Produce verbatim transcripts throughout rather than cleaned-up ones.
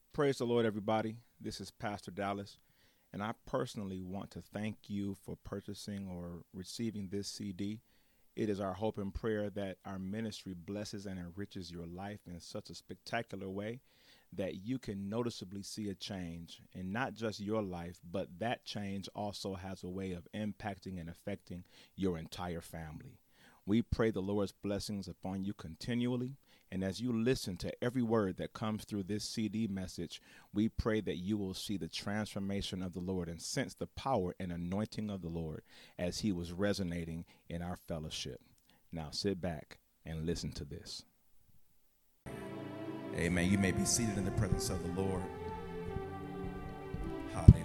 Praise the Lord, everybody. This is Pastor Dallas, and I personally want to thank you for purchasing or receiving this C D. It is our hope and prayer that our ministry blesses and enriches your life in such a spectacular way that you can noticeably see a change in not just your life, but that change also has a way of impacting and affecting your entire family. We pray the Lord's blessings upon you continually. And as you listen to every word that comes through this C D message, we pray that you will see the transformation of the Lord and sense the power and anointing of the Lord as he was resonating in our fellowship. Now sit back and listen to this. Amen. You may be seated in the presence of the Lord. Hallelujah.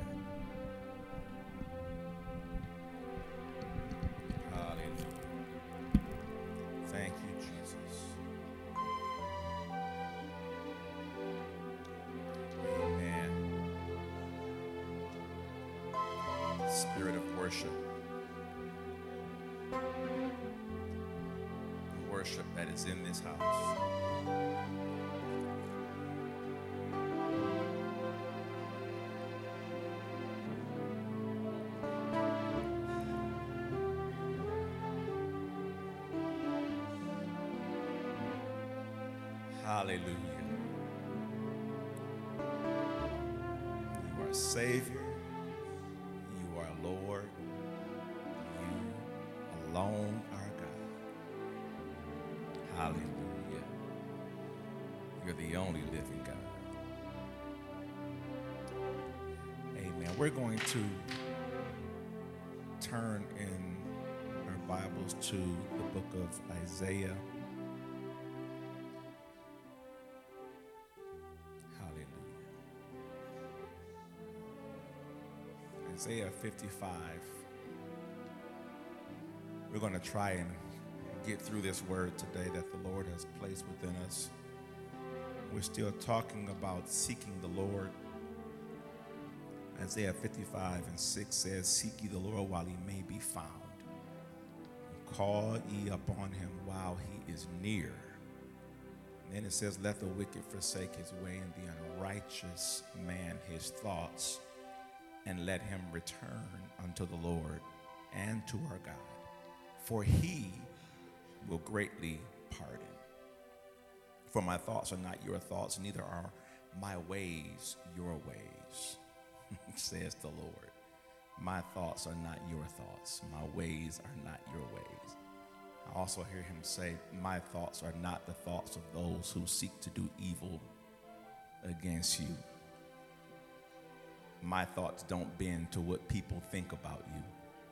Hallelujah. Thank you, Jesus. Amen. Spirit of worship. The worship that is in this house. Hallelujah. You are Savior. You are Lord. You alone are God. Hallelujah. You're the only living God. Amen. We're going to turn in our Bibles to the book of Isaiah. Isaiah fifty-five. We're going to try and get through this word today that the Lord has placed within us. We're still talking about seeking the Lord. Isaiah fifty-five and six says, "Seek ye the Lord while he may be found. Call ye upon him while he is near." And then it says, "Let the wicked forsake his way and the unrighteous man his thoughts. And let him return unto the Lord and to our God, for he will greatly pardon. For my thoughts are not your thoughts, neither are my ways your ways, says the Lord. My thoughts are not your thoughts, my ways are not your ways." I also hear him say, "My thoughts are not the thoughts of those who seek to do evil against you. My thoughts don't bend to what people think about you."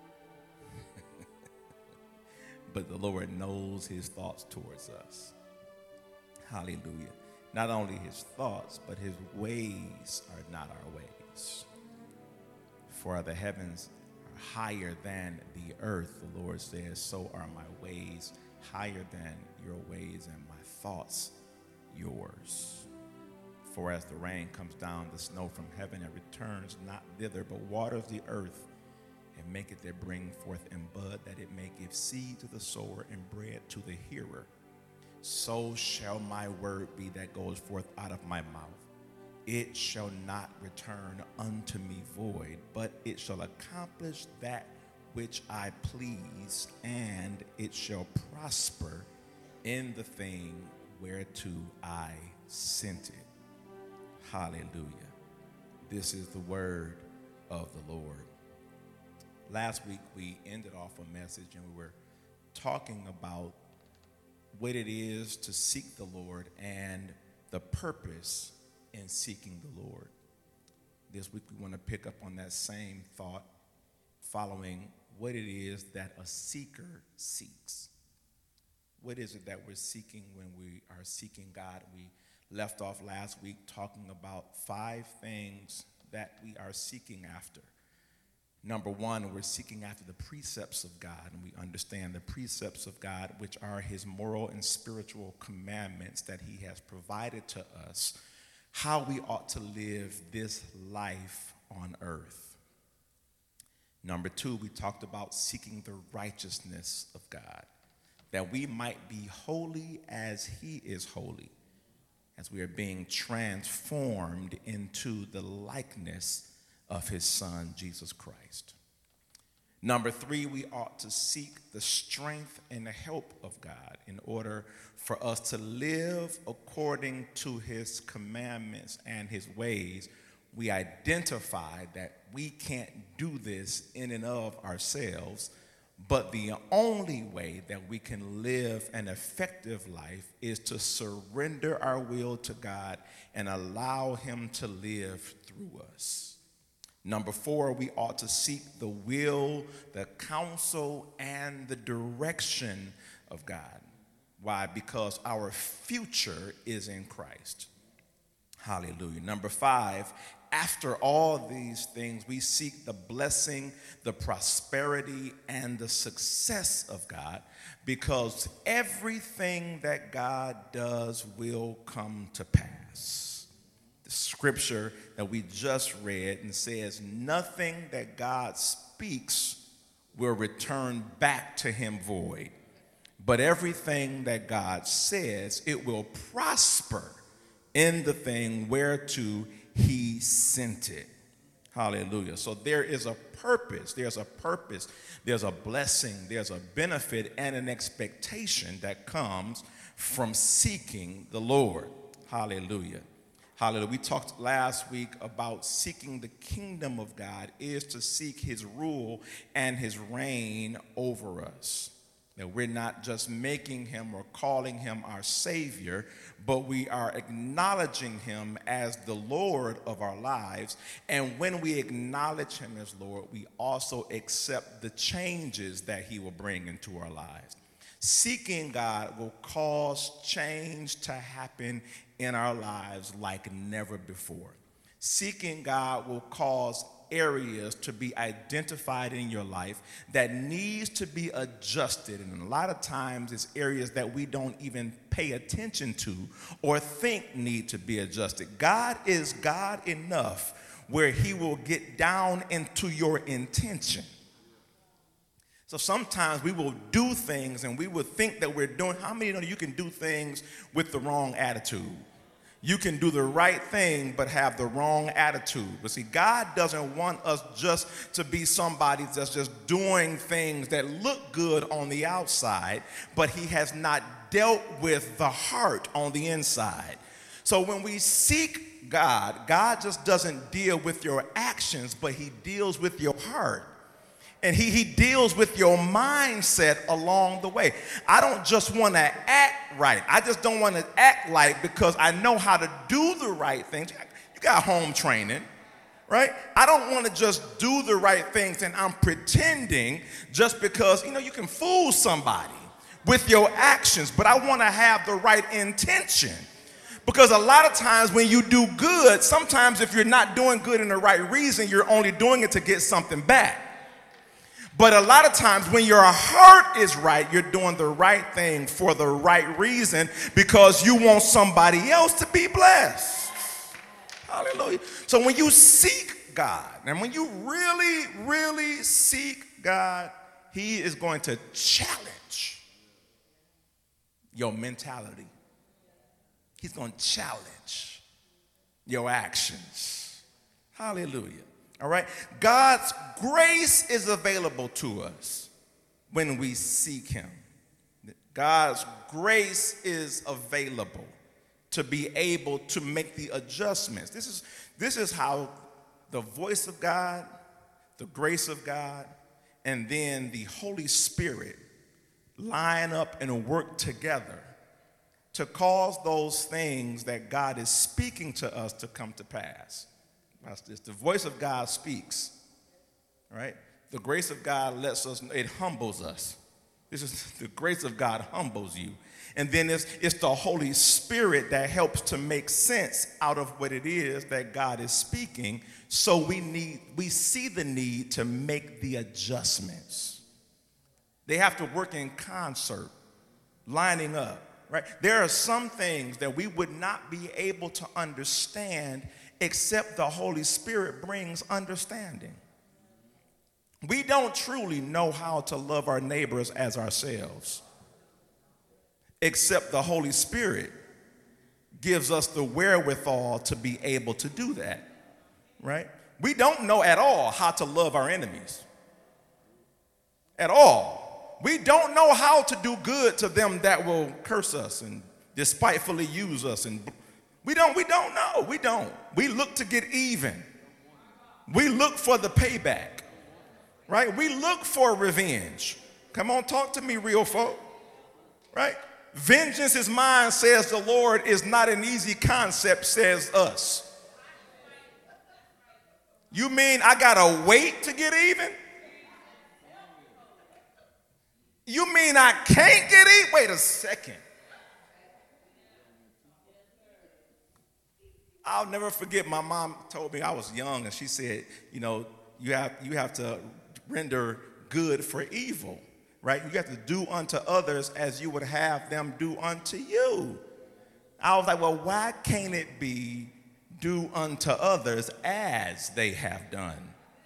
But the Lord knows his thoughts towards us. Hallelujah. Not only his thoughts, but his ways are not our ways. For the heavens are higher than the earth, the Lord says, so are my ways higher than your ways and my thoughts yours. For as the rain comes down, the snow from heaven, and returns not thither, but waters the earth, and maketh it bring forth and bud, that it may give seed to the sower and bread to the hearer, so shall my word be that goes forth out of my mouth. It shall not return unto me void, but it shall accomplish that which I please, and it shall prosper in the thing whereto I sent it. Hallelujah. This is the word of the Lord. Last week we ended off a message and we were talking about what it is to seek the Lord and the purpose in seeking the Lord. This week we want to pick up on that same thought, following what it is that a seeker seeks. What is it that we're seeking when we are seeking God? We left off last week talking about five things that we are seeking after. Number one, we're seeking after the precepts of God, and we understand the precepts of God, which are his moral and spiritual commandments that he has provided to us, how we ought to live this life on earth. Number two, we talked about seeking the righteousness of God, that we might be holy as he is holy. as we are being transformed into the likeness of his Son, Jesus Christ. Number three, we ought to seek the strength and the help of God in order for us to live according to his commandments and his ways. We identify that we can't do this in and of ourselves, but the only way that we can live an effective life is to surrender our will to God and allow him to live through us. Number four, we ought to seek the will, the counsel, and the direction of God. Why? Because our future is in Christ. Hallelujah. Number five, after all these things, we seek the blessing, the prosperity, and the success of God, because everything that God does will come to pass. The scripture that we just read and says, nothing that God speaks will return back to him void, but everything that God says, it will prosper in the thing whereto he sent it. Hallelujah. So there is a purpose, there's a purpose, there's a blessing, there's a benefit and an expectation that comes from seeking the Lord. Hallelujah. Hallelujah. We talked last week about seeking the kingdom of God is to seek his rule and his reign over us. That we're not just making him or calling him our Savior, but we are acknowledging him as the Lord of our lives. And when we acknowledge him as Lord, we also accept the changes that he will bring into our lives. Seeking God will cause change to happen in our lives like never before. Seeking God will cause areas to be identified in your life that needs to be adjusted. And a lot of times it's areas that we don't even pay attention to or think need to be adjusted. God is God enough where he will get down into your intention. So sometimes we will do things and we will think that we're doing, how many know you can do things with the wrong attitude? You can do the right thing but have the wrong attitude. But see, God doesn't want us just to be somebody that's just doing things that look good on the outside, but he has not dealt with the heart on the inside. So when we seek God, God just doesn't deal with your actions, but he deals with your heart. And he, he deals with your mindset along the way. I don't just want to act right. I just don't want to act like because I know how to do the right things. You got home training, right? I don't want to just do the right things and I'm pretending just because, you know, you can fool somebody with your actions, but I want to have the right intention. Because a lot of times when you do good, sometimes if you're not doing good in the right reason, you're only doing it to get something back. But a lot of times when your heart is right, you're doing the right thing for the right reason because you want somebody else to be blessed. Hallelujah. So when you seek God, and when you really, really seek God, he is going to challenge your mentality. He's going to challenge your actions. Hallelujah. All right. God's grace is available to us when we seek him. God's grace is available to be able to make the adjustments. This is, this is how the voice of God, the grace of God, and then the Holy Spirit line up and work together to cause those things that God is speaking to us to come to pass. Watch this. The voice of God speaks, right? The grace of God lets us, it humbles us. This is the grace of God humbles you. And then it's, it's the Holy Spirit that helps to make sense out of what it is that God is speaking. So we need, we see the need to make the adjustments. They have to work in concert, lining up, right? There are some things that we would not be able to understand except the Holy Spirit brings understanding. We don't truly know how to love our neighbors as ourselves, except the Holy Spirit gives us the wherewithal to be able to do that, right? We don't know at all how to love our enemies. At all. We don't know how to do good to them that will curse us and despitefully use us. And we don't, we don't know. We don't. We look to get even. We look for the payback, right? We look for revenge. Come on, talk to me, real folk, right? Vengeance is mine, says the Lord, is not an easy concept, says us. You mean I gotta wait to get even? You mean I can't get even? Wait a second. I'll never forget, my mom told me, I was young, and she said, you know, you have, you have to render good for evil, right? You have to do unto others as you would have them do unto you. I was like, well, why can't it be do unto others as they have done?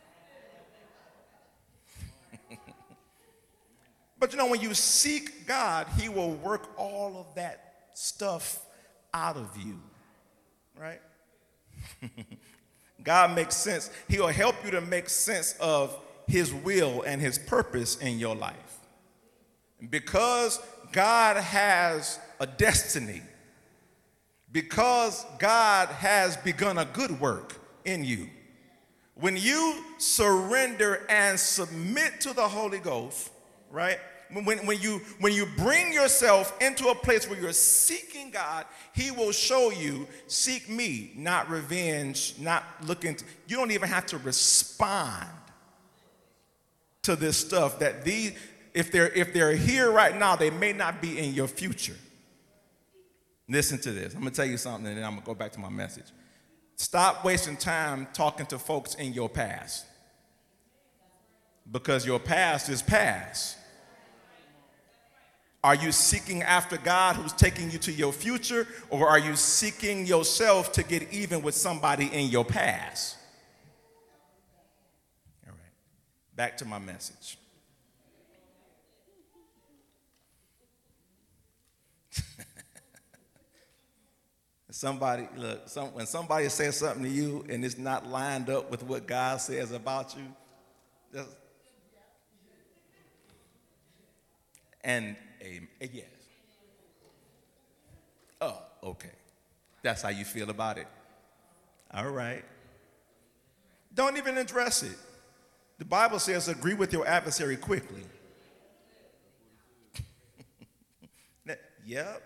But you know, when you seek God, he will work all of that stuff out of you, right? God makes sense. He'll help you to make sense of his will and his purpose in your life. Because God has a destiny, because God has begun a good work in you, when you surrender and submit to the Holy Ghost, right? When, when, you, when you bring yourself into a place where you're seeking God, he will show you, seek me, not revenge, not looking. To, you don't even have to respond to this stuff that these, if they're, if they're here right now, they may not be in your future. Listen to this. I'm going to tell you something, and then I'm going to go back to my message. Stop wasting time talking to folks in your past, because your past is past. Are you seeking after God who's taking you to your future, or are you seeking yourself to get even with somebody in your past? All right, back to my message. Somebody, look, some, when somebody says something to you and it's not lined up with what God says about you, just, and a, a yes. Oh, okay. That's how you feel about it. All right. Don't even address it. The Bible says agree with your adversary quickly. Yep.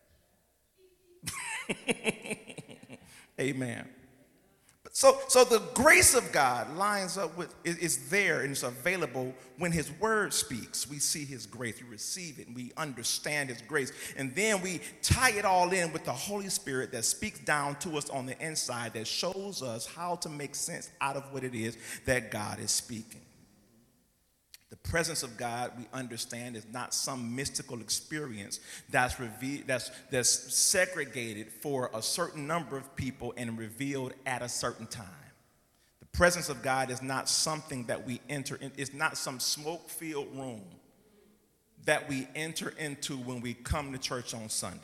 Amen. So, so the grace of God lines up with, is, is there and it's available when his word speaks. We see his grace, we receive it, and we understand his grace. And then we tie it all in with the Holy Spirit that speaks down to us on the inside, that shows us how to make sense out of what it is that God is speaking. The presence of God, we understand, is not some mystical experience that's revealed, that's, that's segregated for a certain number of people and revealed at a certain time. The presence of God is not something that we enter in, it's not some smoke-filled room that we enter into when we come to church on Sunday.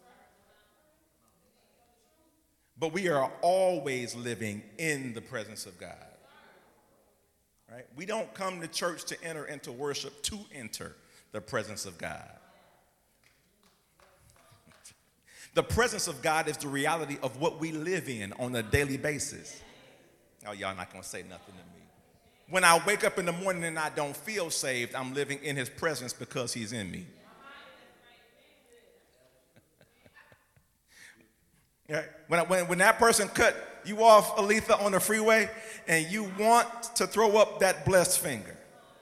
But we are always living in the presence of God. Right? We don't come to church to enter into worship to enter the presence of God. The presence of God is the reality of what we live in on a daily basis. Oh, y'all not going to say nothing to me. When I wake up in the morning and I don't feel saved, I'm living in his presence because he's in me. Right? When, I, when, when that person cut you off, Aletha, on the freeway, and you want to throw up that blessed finger.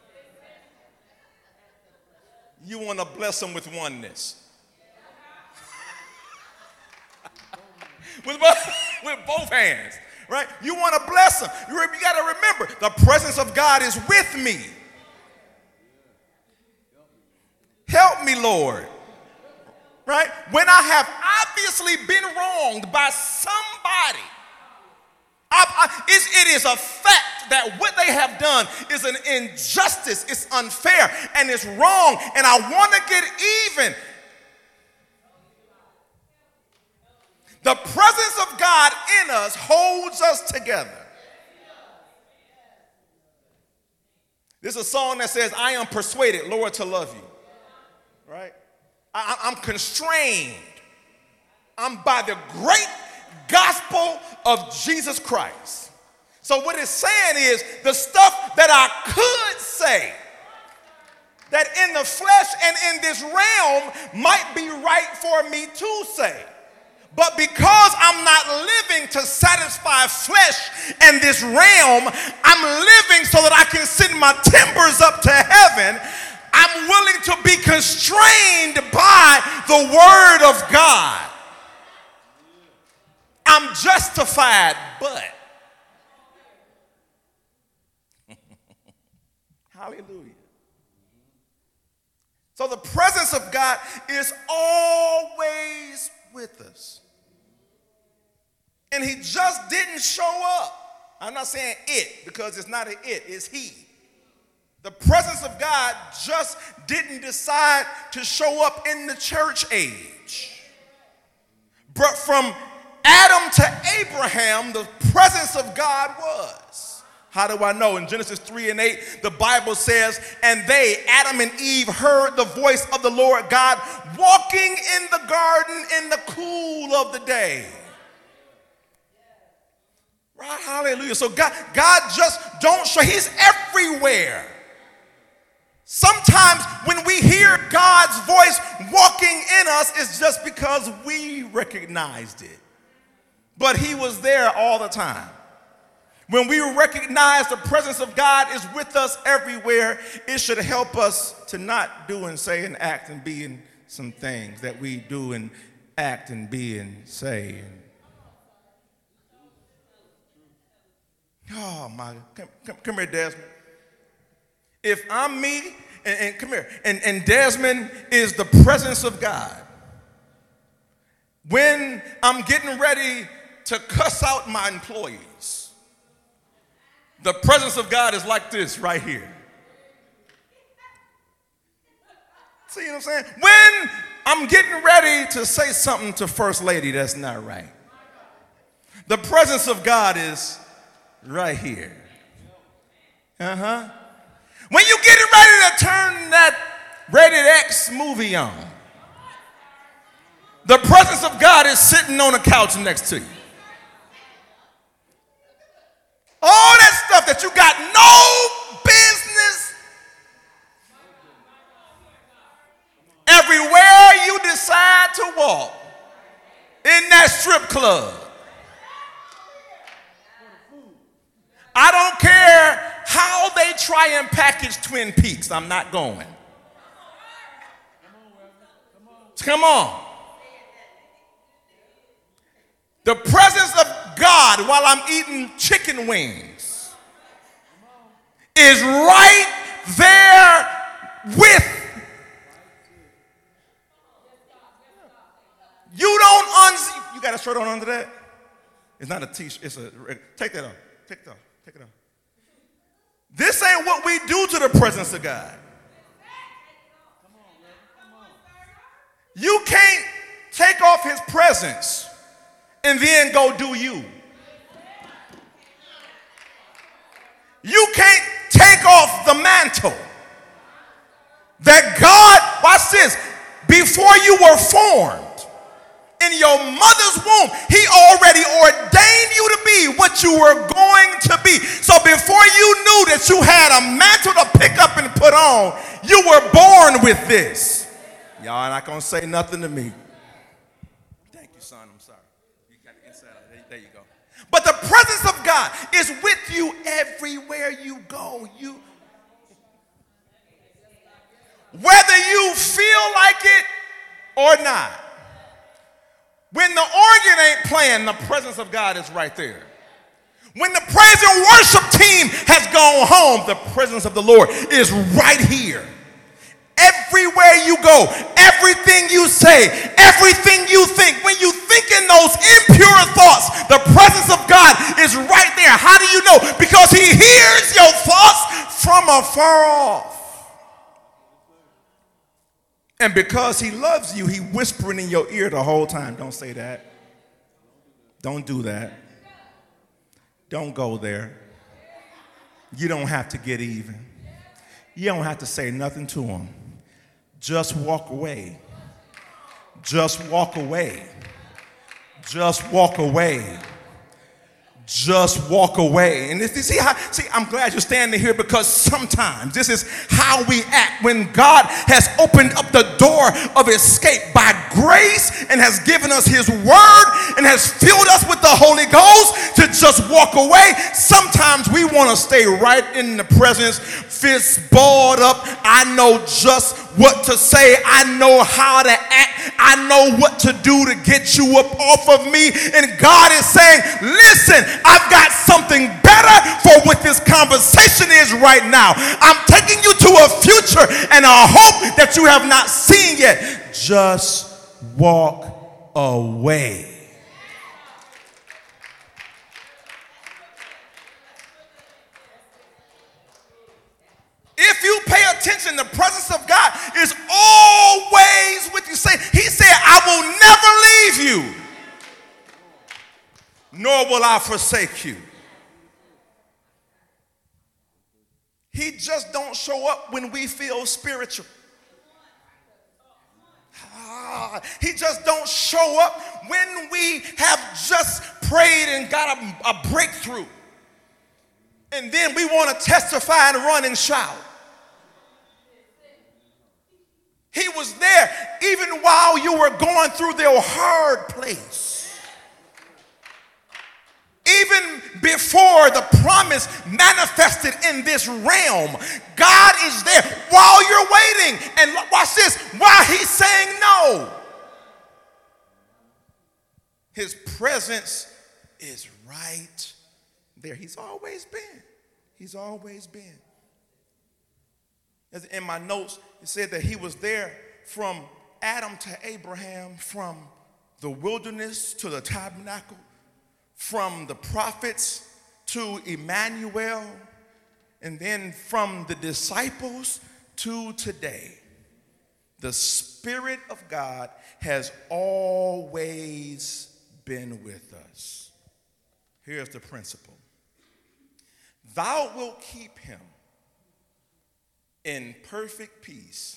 You want to bless them with oneness. with, both, with both hands, right? You want to bless them. You, you got to remember, the presence of God is with me. Help me, Lord. Right? When I have obviously been wronged by somebody, I, I, it is a fact that what they have done is an injustice, it's unfair, and it's wrong, and I want to get even. The presence of God in us holds us together. This is a song that says, I am persuaded, Lord, to love you. Right? I, I'm constrained. I'm by the great gospel of Jesus Christ. So what it's saying is the stuff that I could say, that in the flesh and in this realm might be right for me to say. But because I'm not living to satisfy flesh and this realm, I'm living so that I can send my timbers up to heaven. I'm willing to be constrained by the word of God. I'm justified, but. Hallelujah. So the presence of God is always with us. And he just didn't show up. I'm not saying it because it's not an it, it's he. The presence of God just didn't decide to show up in the church age. But from Adam to Abraham, the presence of God was. How do I know? In Genesis three and eight, the Bible says, and they, Adam and Eve, heard the voice of the Lord God walking in the garden in the cool of the day. Right? Hallelujah. So God, God just don't show. He's everywhere. Sometimes when we hear God's voice walking in us, it's just because we recognized it. But he was there all the time. When we recognize the presence of God is with us everywhere, it should help us to not do and say and act and be in some things that we do and act and be and say. Oh, my, come, come, come here, Desmond. If I'm me, and, and come here, and, and Desmond is the presence of God, when I'm getting ready to cuss out my employees, the presence of God is like this right here. See what I'm saying? When I'm getting ready to say something to First Lady that's not right, the presence of God is right here. Uh-huh. When you getting ready to turn that Rated X movie on, the presence of God is sitting on the couch next to you. All that stuff that you got no business. Everywhere you decide to walk in that strip club. I don't care how they try and package Twin Peaks. I'm not going. Come on. The presence of God while I'm eating chicken wings is right there with. You don't unzip. You got a shirt on under that? It's not a t-shirt. It's a. Take that off. Take it off. Take it off. This ain't what we do to the presence of God. You can't take off his presence and then go do you. You can't take off the mantle that God, watch this, before you were formed in your mother's womb, he already ordained you to be what you were going to be. So before you knew that you had a mantle to pick up and put on, you were born with this. Y'all not gonna say nothing to me. Thank you, son. I'm sorry. You got the inside out. There, there you go. But the presence of God is with you everywhere you go. You, whether you feel like it or not. When the organ ain't playing, the presence of God is right there. When the praise and worship team has gone home, the presence of the Lord is right here. Everywhere you go, everything you say, everything you think, when you think in those impure thoughts, the presence of God is right there. How do you know? Because he hears your thoughts from afar off. And because he loves you, he whispering in your ear the whole time. Don't say that. Don't do that. Don't go there. You don't have to get even. You don't have to say nothing to them. Just walk away. Just walk away. Just walk away. Just walk away. And this, you see how, see, I'm glad you're standing here, because sometimes this is how we act when God has opened up the door of escape by grace and has given us his word and has filled us with the Holy Ghost to just walk away. Sometimes we want to stay right in the presence, fists balled up. I know just what to say. I know how to act. I know what to do to get you up off of me. And God is saying, listen, I've got something better for what this conversation is right now. I'm taking you to a future and a hope that you have not seen yet. Just walk away. If you pay attention, the presence of God is always with you. Say, he said, I will never leave you, nor will I forsake you. He just don't show up when we feel spiritual. Ah, he just don't show up when we have just prayed and got a, a breakthrough. And then we want to testify and run and shout. He was there even while you were going through the hard place. Even before the promise manifested in this realm, God is there while you're waiting. And watch this, while he's saying no, his presence is right there. He's always been. He's always been. As in my notes, it said that he was there from Adam to Abraham, from the wilderness to the tabernacle, from the prophets to Emmanuel, and then from the disciples to today. The Spirit of God has always been with us. Here's the principle. Thou wilt keep him in perfect peace,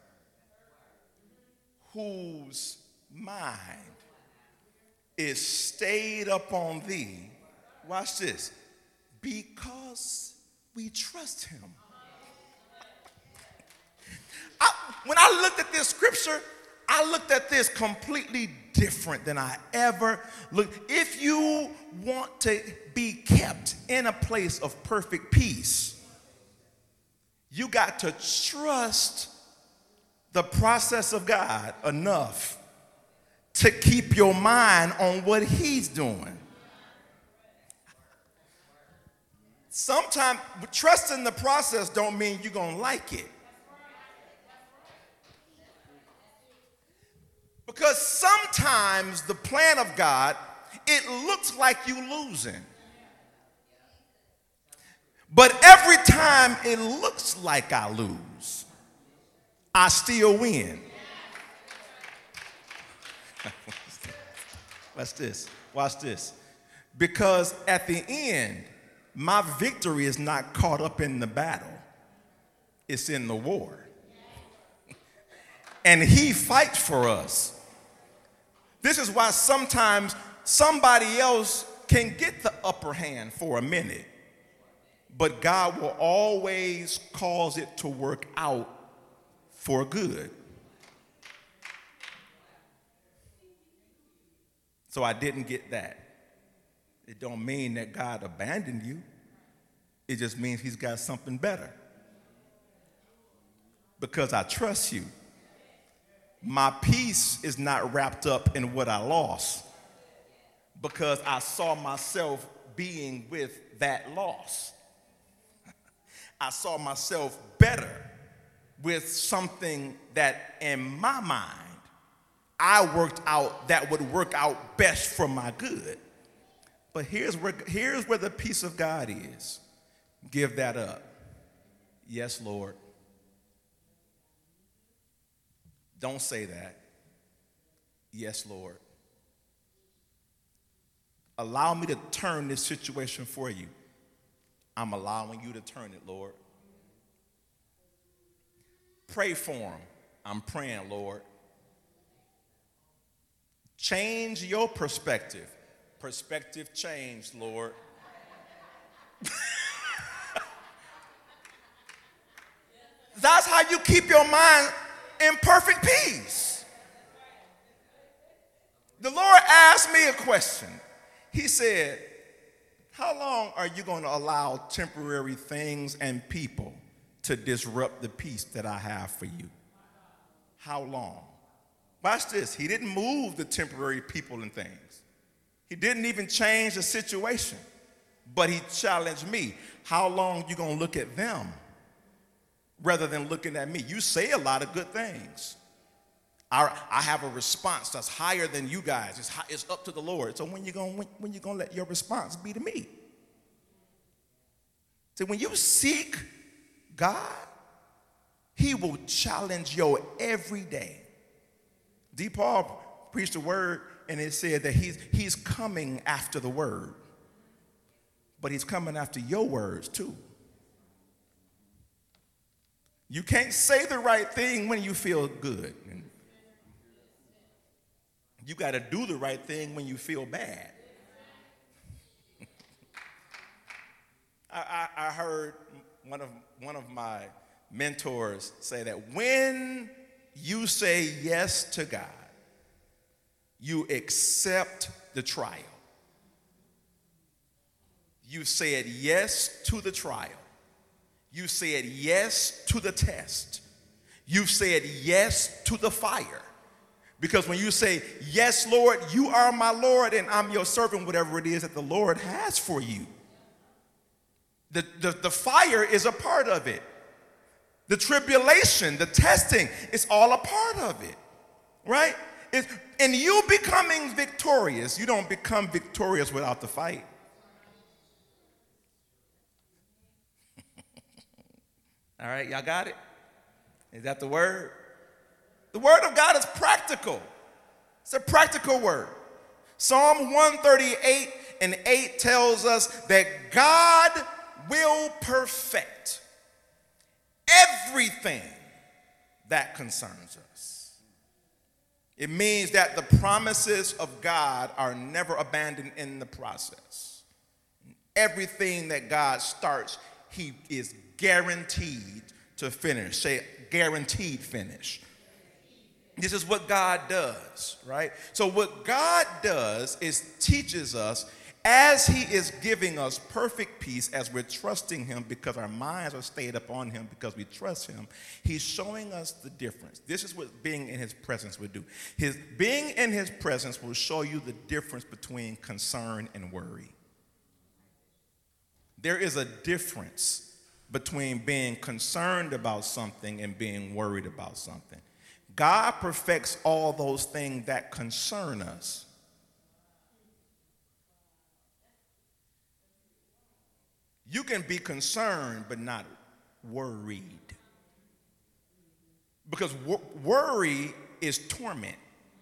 whose mind is stayed upon thee. Watch this. Because we trust him. I, when I looked at this scripture, I looked at this completely different than I ever looked. If you want to be kept in a place of perfect peace, you got to trust the process of God enough to keep your mind on what he's doing. Sometimes trusting the process don't mean you're going to like it. Because sometimes the plan of God, it looks like you losing. But every time it looks like I lose, I still win. Watch this. Watch this. Because at the end, my victory is not caught up in the battle. It's in the war. And he fights for us. This is why sometimes somebody else can get the upper hand for a minute, but God will always cause it to work out for good. So I didn't get that. It don't mean that God abandoned you. It just means he's got something better. Because I trust you. My peace is not wrapped up in what I lost, because I saw myself being with that loss. I saw myself better with something that in my mind I worked out that would work out best for my good. But here's where, here's where the peace of God is. Give that up. Yes, Lord. Don't say that. Yes, Lord. Allow me to turn this situation for you. I'm allowing you to turn it, Lord. Pray for them. I'm praying, Lord. Change your perspective. Perspective change, Lord. That's how you keep your mind in perfect peace. The Lord asked me a question. He said, how long are you going to allow temporary things and people to disrupt the peace that I have for you? How long? Watch this. He didn't move the temporary people and things. He didn't even change the situation. But he challenged me. How long you going to look at them rather than looking at me? You say a lot of good things. I, I have a response that's higher than you guys. It's, high, it's up to the Lord. So when you going when, when you going to let your response be to me? So when you seek God, he will challenge your every day. D. Paul preached a word, and it said that he's, he's coming after the word. But he's coming after your words, too. You can't say the right thing when you feel good. You got to do the right thing when you feel bad. I, I, I heard one of, one of my mentors say that when you say yes to God, you accept the trial. You said yes to the trial. You said yes to the test. You said yes to the fire. Because when you say, yes, Lord, you are my Lord, and I'm your servant, whatever it is that the Lord has for you, the, the, the fire is a part of it. The tribulation, the testing, it's all a part of it, right? It's, and you becoming victorious, you don't become victorious without the fight. All right, y'all got it? Is that the word? The word of God is practical. It's a practical word. Psalm one thirty-eight and eight tells us that God will perfect everything that concerns us. It means that the promises of God are never abandoned in the process. Everything that God starts, he is guaranteed to finish. Say, guaranteed finish. This is what God does, right? So what God does is teaches us as he is giving us perfect peace as we're trusting him because our minds are stayed upon him because we trust him. He's showing us the difference. This is what being in his presence would do. His being in his presence will show you the difference between concern and worry. There is a difference between being concerned about something and being worried about something. God perfects all those things that concern us. You can be concerned but not worried. Because wor- worry is torment.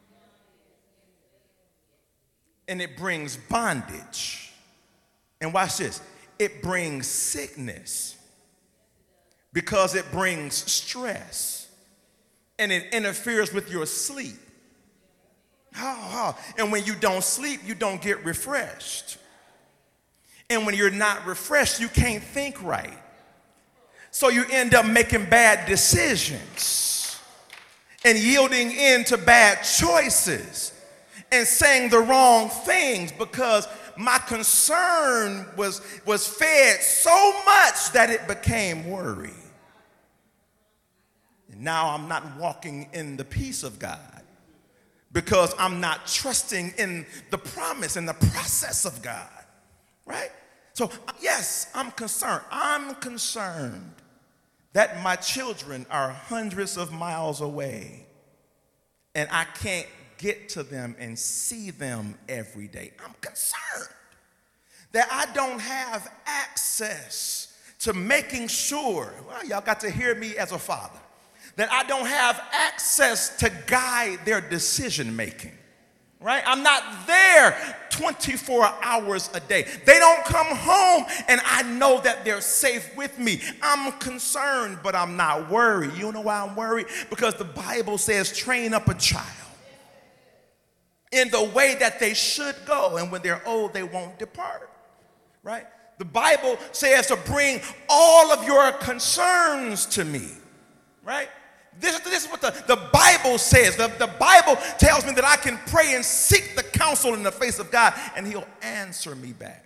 And it brings bondage. And watch this. It brings sickness. Because it brings stress. And it interferes with your sleep. Oh, oh. And when you don't sleep, you don't get refreshed. And when you're not refreshed, you can't think right. So you end up making bad decisions and yielding in to bad choices and saying the wrong things because my concern was, was fed so much that it became worry. And now I'm not walking in the peace of God because I'm not trusting in the promise and the process of God, right? So, yes, I'm concerned. I'm concerned that my children are hundreds of miles away and I can't get to them and see them every day. I'm concerned that I don't have access to making sure, well, y'all got to hear me as a father, that I don't have access to guide their decision making, right? I'm not there twenty-four hours a day. They don't come home and I know that they're safe with me. I'm concerned, but I'm not worried. You know why I'm worried? Because the Bible says train up a child in the way that they should go, and when they're old, they won't depart, right? The Bible says to bring all of your concerns to me, right? This, this is what the, the Bible says. The, the Bible tells me that I can pray and seek the counsel in the face of God, and he'll answer me back.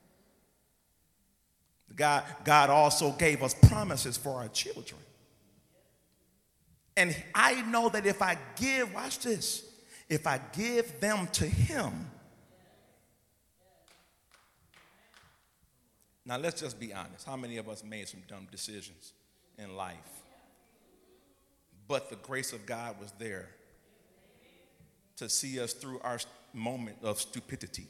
God, God also gave us promises for our children. And I know that if I give, watch this, if I give them to him. Now let's just be honest. How many of us made some dumb decisions in life? But the grace of God was there to see us through our moment of stupidity.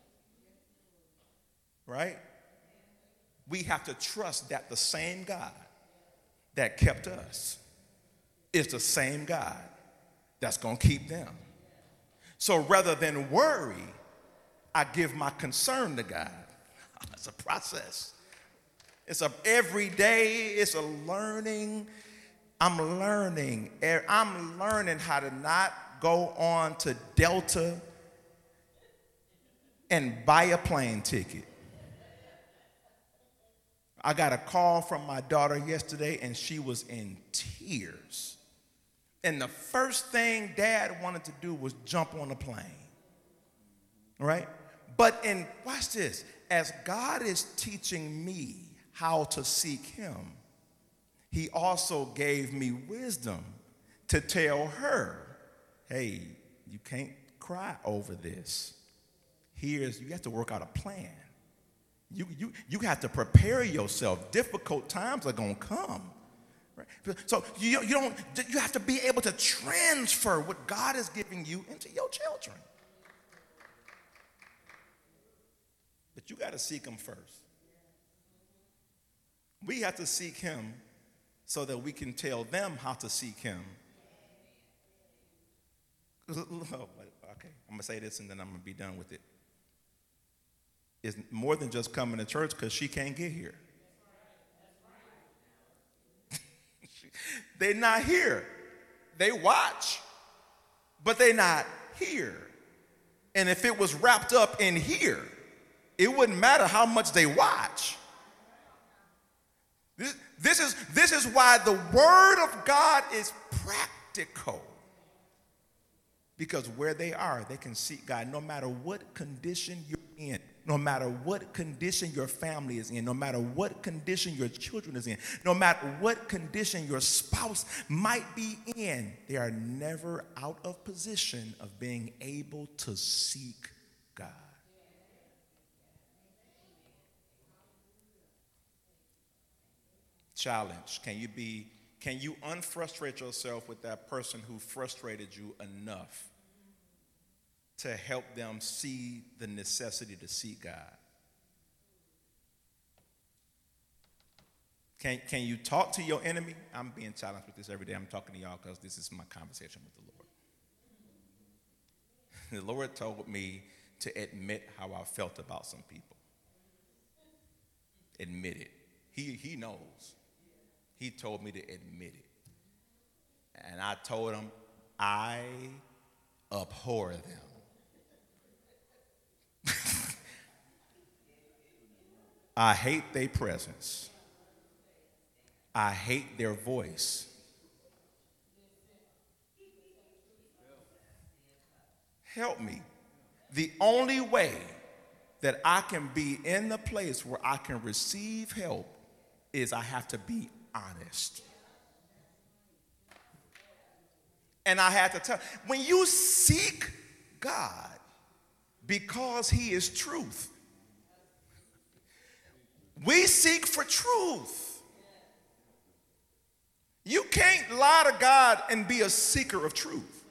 Right? We have to trust that the same God that kept us is the same God that's going to keep them. So rather than worry, I give my concern to God. It's a process. It's a every day, it's a learning. I'm learning. I'm learning how to not go on to Delta and buy a plane ticket. I got a call from my daughter yesterday, and she was in tears. And the first thing Dad wanted to do was jump on a plane. Right? But in, watch this, as God is teaching me how to seek him, he also gave me wisdom to tell her, hey, you can't cry over this. Here's, you have to work out a plan. You, you, you have to prepare yourself. Difficult times are going to come. Right? So you, you, don't, you have to be able to transfer what God is giving you into your children. But you got to seek him first. We have to seek him so that we can tell them how to seek him. Okay, I'm going to say this and then I'm going to be done with it. It's more than just coming to church because she can't get here. They're not here. They watch, but they're not here. And if it was wrapped up in here, it wouldn't matter how much they watch. This, this is, this is why the Word of God is practical. Because where they are, they can seek God no matter what condition you're in, no matter what condition your family is in, no matter what condition your children is in, no matter what condition your spouse might be in, they are never out of position of being able to seek God. Challenge. Can you be, can you unfrustrate yourself with that person who frustrated you enough to help them see the necessity to seek God? Can, can you talk to your enemy? I'm being challenged with this every day. I'm talking to y'all because this is my conversation with the Lord. The Lord told me to admit how I felt about some people. Admit it. He, he knows. He told me to admit it. And I told him, I abhor them. I hate their presence. I hate their voice. Help me. The only way that I can be in the place where I can receive help is I have to be honest. And I had to tell, when you seek God because he is truth, we seek for truth. You can't lie to God and be a seeker of truth.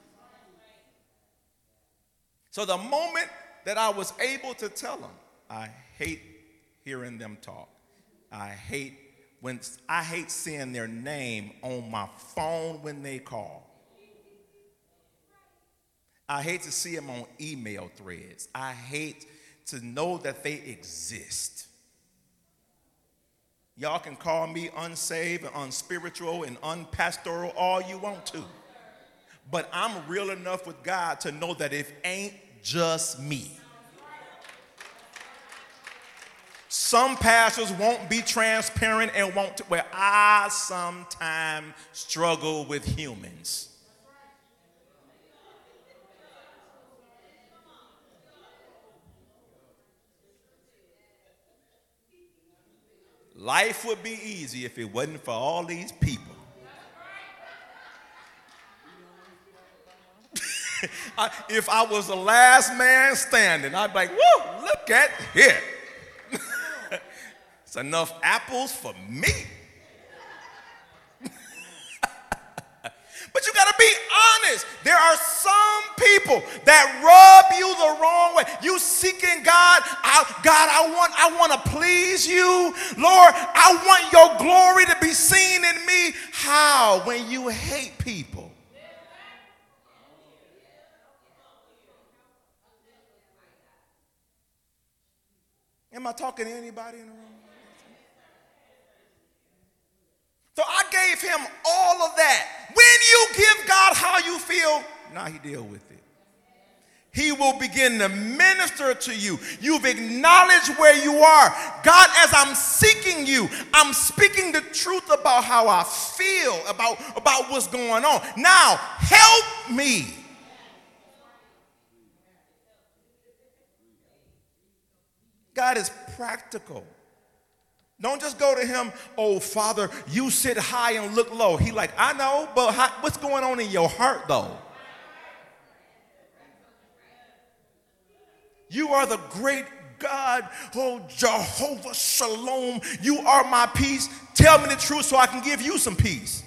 So the moment that I was able to tell them, I hate hearing them talk. I hate when I hate seeing their name on my phone when they call. I hate to see them on email threads. I hate to know that they exist. Y'all can call me unsaved and unspiritual and unpastoral all you want to. But I'm real enough with God to know that it ain't just me. Some pastors won't be transparent and won't, to, where I sometimes struggle with humans. Life would be easy if it wasn't for all these people. I, if I was the last man standing, I'd be like, whoa, look at here. It's enough apples for me. But you got to be honest. There are some people that rub you the wrong way. You seeking God. I, God, I want, I want to please you. Lord, I want your glory to be seen in me. How? When you hate people. Am I talking to anybody in the room? So I gave him all of that. When you give God how you feel, now he deal with it. He will begin to minister to you. You've acknowledged where you are. God, as I'm seeking you, I'm speaking the truth about how I feel, about, about what's going on. Now, help me. God is practical. Don't just go to him, oh, Father, you sit high and look low. He like, I know, but how, what's going on in your heart, though? You are the great God, oh, Jehovah Shalom. You are my peace. Tell me the truth so I can give you some peace.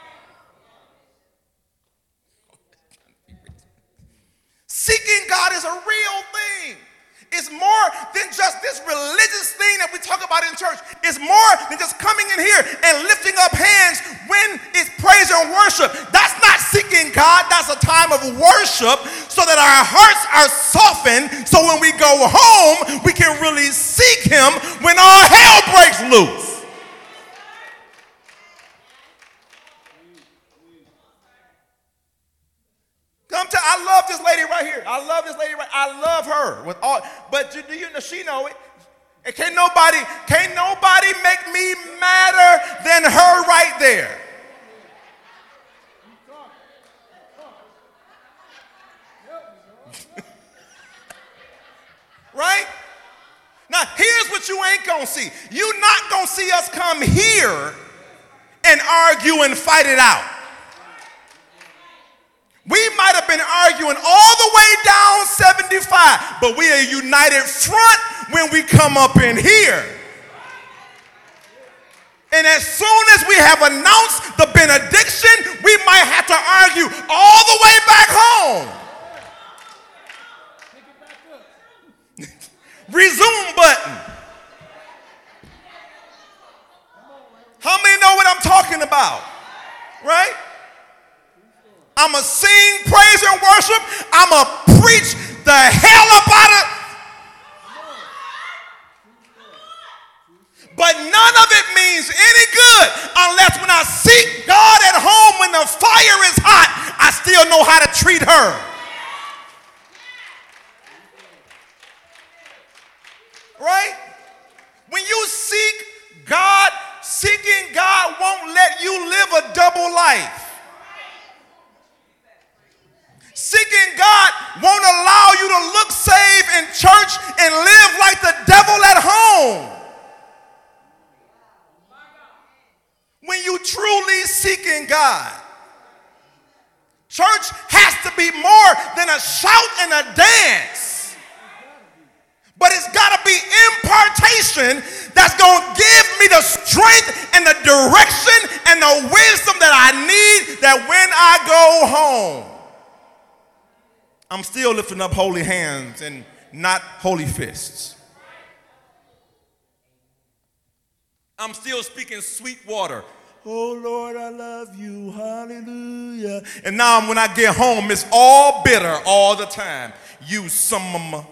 Seeking God is a real thing. It's more than just this religious thing that we talk about in church. It's more than just coming in here and lifting up hands when it's praise and worship. That's not seeking God. That's a time of worship so that our hearts are softened so when we go home, we can really seek him when all hell breaks loose. Come to, I love this lady right here. I love this lady right. I love her with all. But do you know she know it? And can't nobody, can't nobody make me madder than her right there. Right? Now here's what you ain't gonna see. You're not gonna see us come here and argue and fight it out. We might have been arguing all the way down seventy-five, but we are united front when we come up in here. And as soon as we have announced the benediction, we might have to argue all the way back home. Resume button. How many know what I'm talking about? Right? I'm going to sing praise and worship. I'm going to preach the hell up out of it. But none of it means any good unless when I seek God at home when the fire is hot, I still know how to treat her. Right? When you seek God, seeking God won't let you live a double life. Seeking God won't allow you to look saved in church and live like the devil at home. When you truly seeking God, church has to be more than a shout and a dance. But it's got to be impartation that's going to give me the strength and the direction and the wisdom that I need, that when I go home, I'm still lifting up holy hands and not holy fists. I'm still speaking sweet water Oh, Lord, I love you. Hallelujah. And now when I get home, it's all bitter all the time. You some.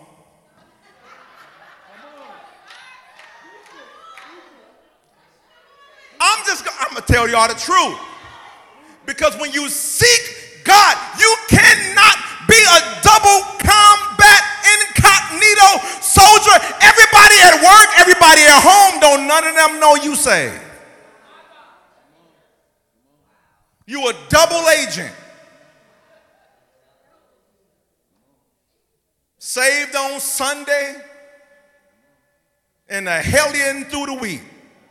I'm just, I'm going to tell y'all the truth. Because when you seek God, you cannot be a double combat incognito soldier. Everybody at work, everybody at home, don't none of them know you saved. You a double agent. Saved on Sunday and a hellion through the week.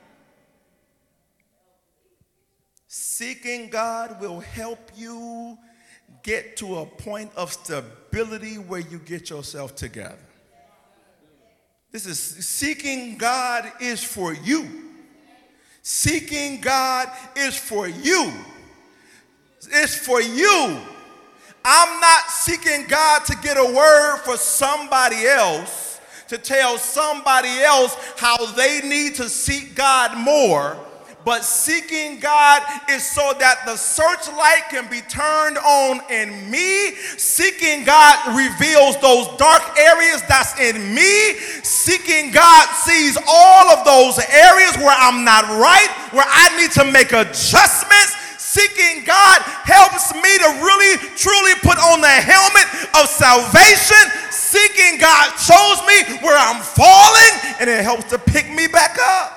Seeking God will help you get to a point of stability where you get yourself together. This is seeking God is for you. Seeking God is for you. It's for you. I'm not seeking God to get a word for somebody else, to tell somebody else how they need to seek God more. But seeking God is so that the searchlight can be turned on in me. Seeking God reveals those dark areas that's in me. Seeking God sees all of those areas where I'm not right, where I need to make adjustments. Seeking God helps me to really, truly put on the helmet of salvation. Seeking God shows me where I'm falling, and it helps to pick me back up.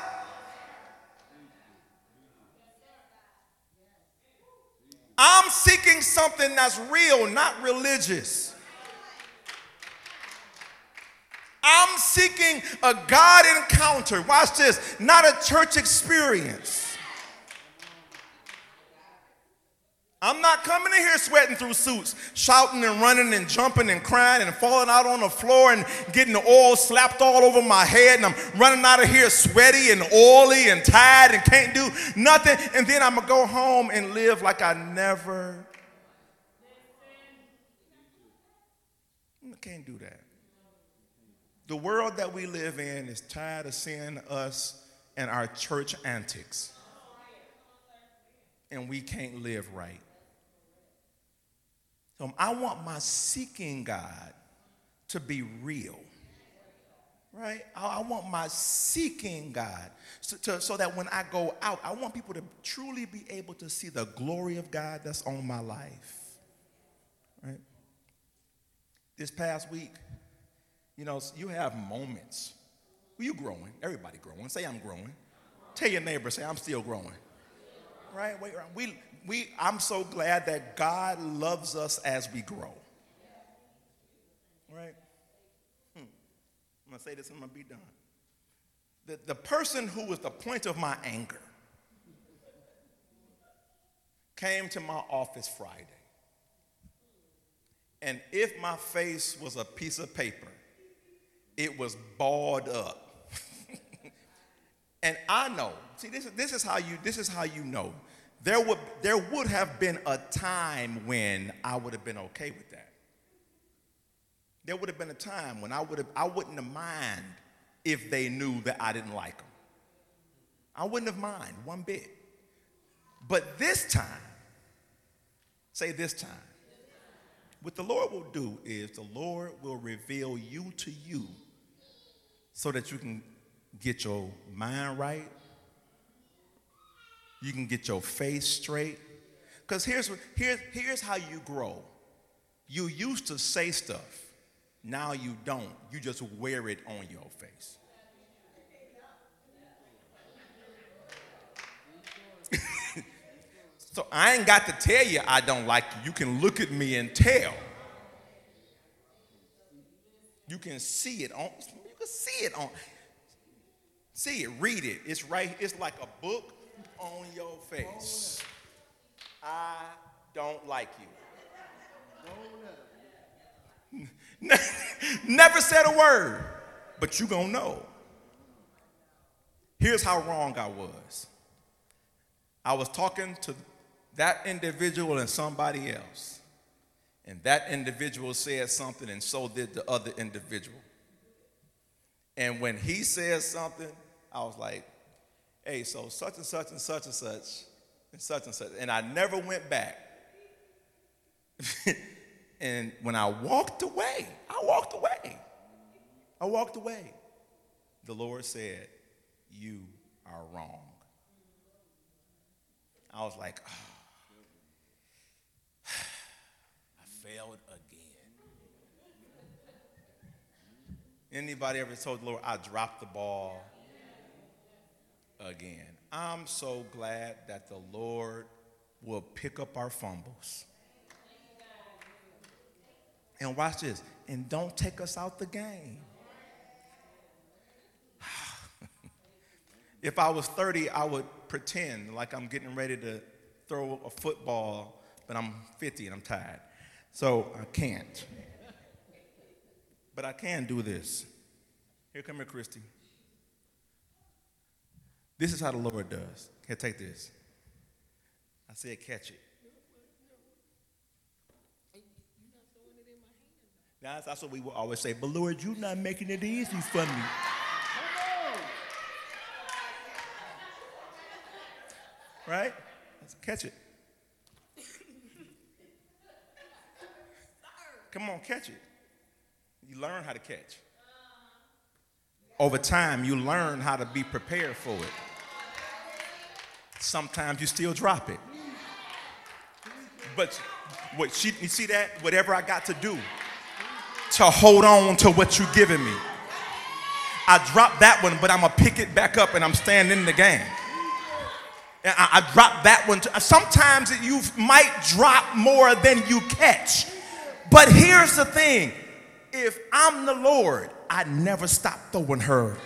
I'm seeking something that's real, not religious. I'm seeking a God encounter. Watch this. Not a church experience. I'm not coming in here sweating through suits, shouting and running and jumping and crying and falling out on the floor and getting the oil slapped all over my head, and I'm running out of here sweaty and oily and tired and can't do nothing, and then I'm going to go home and live like I never. I can't do that. The world that we live in is tired of seeing us and our church antics, and we can't live right. So I want my seeking God to be real, right? I, I want my seeking God so, to, so that when I go out, I want people to truly be able to see the glory of God that's on my life, right? This past week, you know, you have moments. Well, you growing. Everybody growing. Say I'm growing. Tell your neighbor, say I'm still growing. Right? Wait, we, we, I'm so glad that God loves us as we grow. Right? Hmm. I'm going to say this and I'm going to be done. The, the person who was the point of my anger came to my office Friday. And if my face was a piece of paper, it was balled up. And I know, see, this is, this is how you, this is how you know. There would, there would have been a time when I would have been okay with that. There would have been a time when I would have, I wouldn't have mind if they knew that I didn't like them. I wouldn't have mind one bit. But this time, say this time, what the Lord will do is the Lord will reveal you to you so that you can get your mind right. You can get your face straight. Because here's, here's, here's how you grow. You used to say stuff. Now you don't. You just wear it on your face. So I ain't got to tell you I don't like you. You can look at me and tell. You can see it on, you can see it on. See it, read it. It's right, it's like a book on your face. I don't like you. Never said a word, but you gonna know. Here's how wrong I was. I was talking to that individual and somebody else, and that individual said something, and so did the other individual. And when he said something, I was like, hey, so such and such and such and such and such and such. And I never went back. And when I walked away, I walked away. I walked away. The Lord said, you are wrong. I was like, oh, I failed again. Anybody ever told the Lord, I dropped the ball again? I'm so glad that the Lord will pick up our fumbles. And watch this. And don't take us out the game. If I was thirty, I would pretend like I'm getting ready to throw a football, but I'm fifty and I'm tired. So I can't. But I can do this. Here, come here, Christy. This is how the Lord does. Here, take this. I said catch it. That's, that's what we will always say. But Lord, you're not making it easy for me. Right? Let's catch it. Come on, catch it. You learn how to catch. Over time, you learn how to be prepared for it. Sometimes you still drop it. But what she, you see that? Whatever I got to do to hold on to what you're giving me. I dropped that one, but I'm going to pick it back up and I'm standing in the game. And I, I dropped that one. Too. Sometimes you might drop more than you catch. But here's the thing. If I'm the Lord, I never stop throwing her.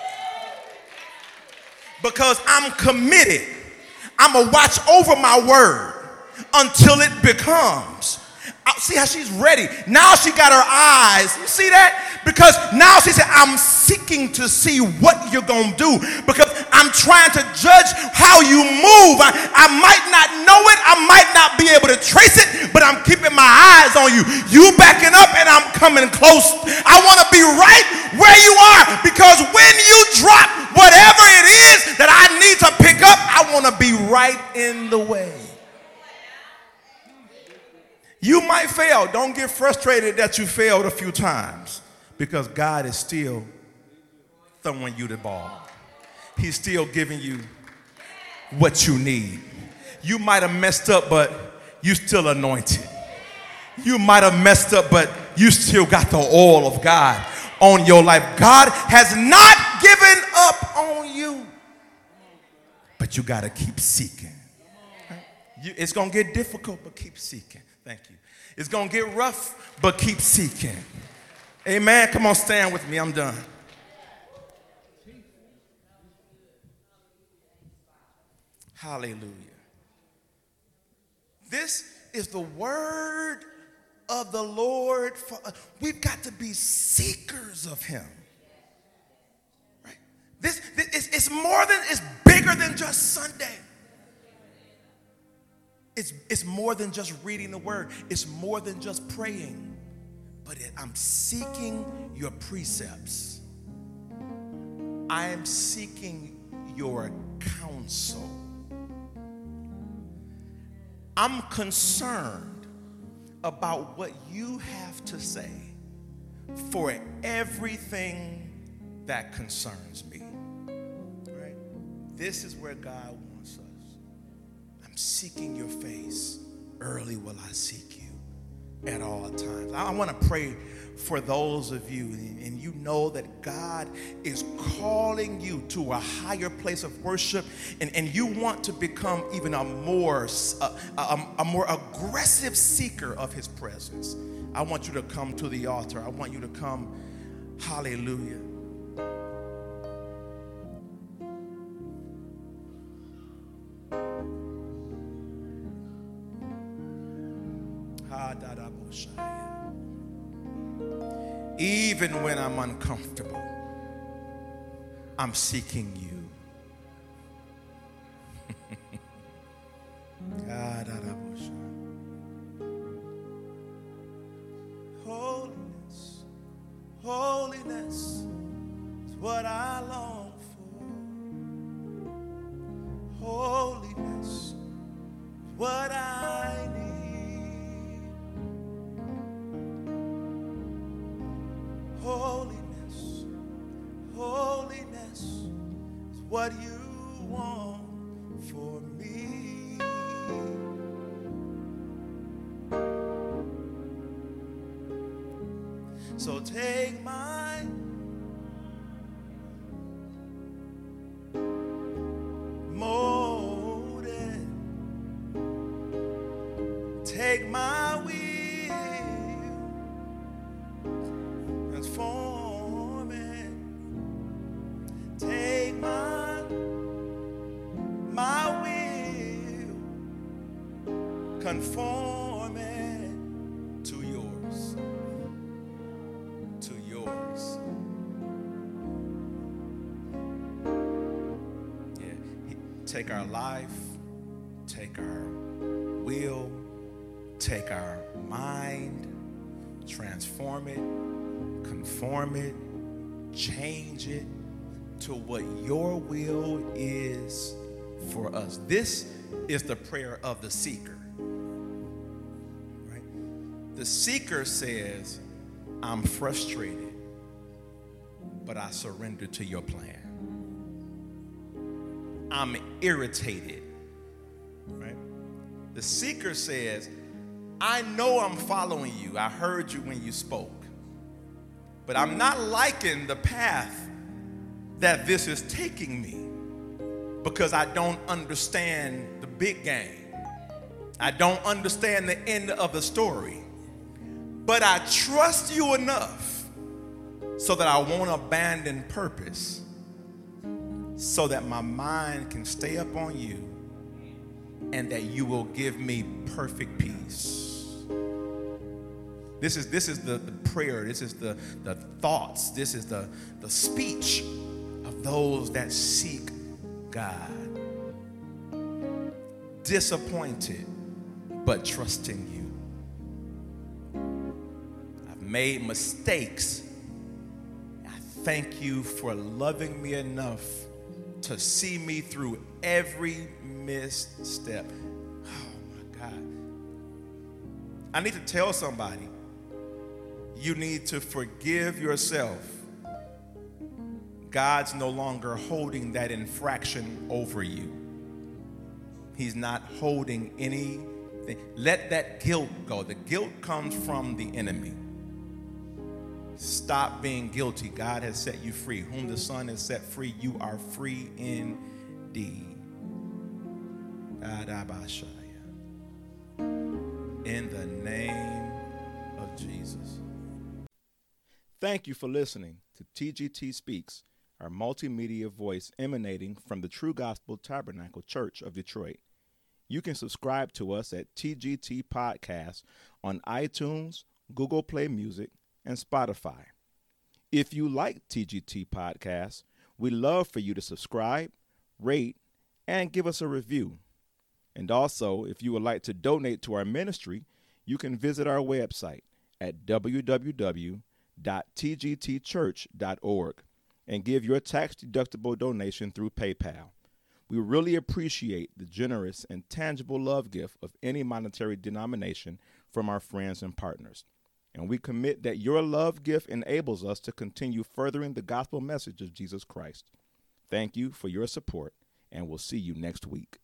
Because I'm committed. I'm going to watch over my word until it becomes. See how she's ready. Now she got her eyes. You see that? Because now she said, I'm seeking to see what you're going to do. Because I'm trying to judge how you move. I, I might not know it. I might not be able to trace it. But I'm keeping my eyes on you. You backing up and I'm coming close. I want to be right where you are. Because when you drop whatever it is that I need to pick up, I want to be right in the way. You might fail. Don't get frustrated that you failed a few times because God is still throwing you the ball. He's still giving you what you need. You might have messed up, but you still anointed. You might have messed up, but you still got the oil of God on your life. God has not given up on you, but you got to keep seeking. It's going to get difficult, but keep seeking. Thank you. It's going to get rough, but keep seeking. Amen. Come on, stand with me. I'm done. Hallelujah. This is the word of the Lord. For, uh, we've got to be seekers of him. Right? This, this it's, it's more than, it's bigger than just Sunday. It's, it's more than just reading the word. It's more than just praying. But it, I'm seeking your precepts. I am seeking your counsel. I'm concerned about what you have to say for everything that concerns me. Right? This is where God wants us. I'm seeking your face. Early will I seek you at all times. I want to pray for those of you, and you know that God is calling you to a higher place of worship, and, and you want to become even a more, a, a, a more aggressive seeker of his presence. I want you to come to the altar. I want you to come. Hallelujah. Even when I'm uncomfortable, I'm seeking you. Holiness, holiness is what I long for. Holiness, what you want for me. So take my mold it, take my will, transform it, take my my will, conform it to yours, to yours. Yeah, take our life, take our will, take our mind, transform it, conform it, change it to what your will is for us. This is the prayer of the seeker. Right? The seeker says, I'm frustrated, but I surrender to your plan. I'm irritated. Right? The seeker says, I know I'm following you. I heard you when you spoke. But I'm not liking the path that this is taking me because I don't understand the big game. I don't understand the end of the story. But I trust you enough so that I won't abandon purpose, so that my mind can stay up on you and that you will give me perfect peace. This is, this is the, the prayer, this is the, the thoughts, this is the, the speech of those that seek God. Disappointed, but trusting you. I've made mistakes. I thank you for loving me enough to see me through every misstep. Oh my God. I need to tell somebody, you need to forgive yourself. God's no longer holding that infraction over you. He's not holding anything. Let that guilt go. The guilt comes from the enemy. Stop being guilty. God has set you free. Whom the Son has set free, you are free indeed. In the name of Jesus. Thank you for listening to T G T Speaks, our multimedia voice emanating from the True Gospel Tabernacle Church of Detroit. You can subscribe to us at T G T Podcast on iTunes, Google Play Music, and Spotify. If you like T G T Podcast, we'd love for you to subscribe, rate, and give us a review. And also, if you would like to donate to our ministry, you can visit our website at w w w dot t g t church dot org and give your tax-deductible donation through PayPal. We really appreciate the generous and tangible love gift of any monetary denomination from our friends and partners. And we commit that your love gift enables us to continue furthering the gospel message of Jesus Christ. Thank you for your support, and we'll see you next week.